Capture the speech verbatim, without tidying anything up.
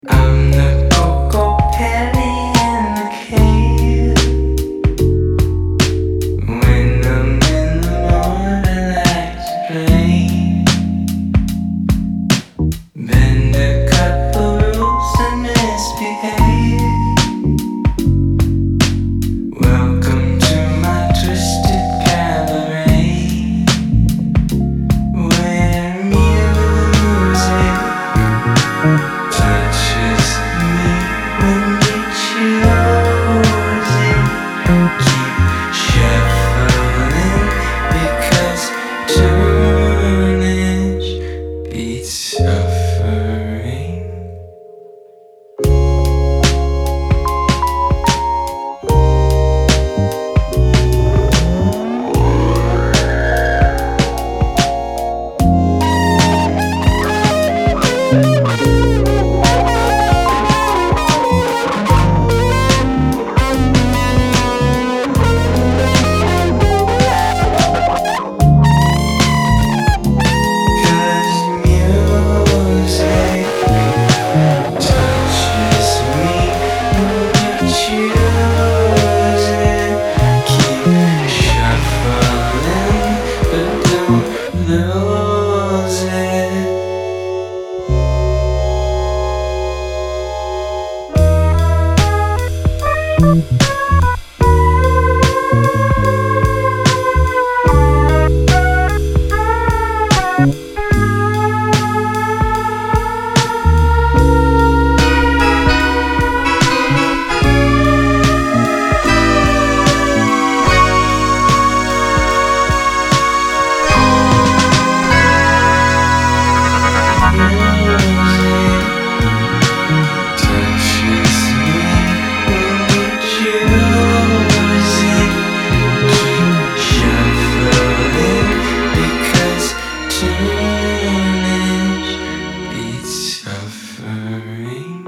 I'm the Coco Pelly in the cave. When I'm in the morning, I like to play. Bend a couple rules and misbehave. Welcome to my twisted cabaret, where music touches me when you choose it. Keep shuffling because tunage beats suffering. Cause music touches me when you choose it. Keep shuffling, but don't lose it. Suffering.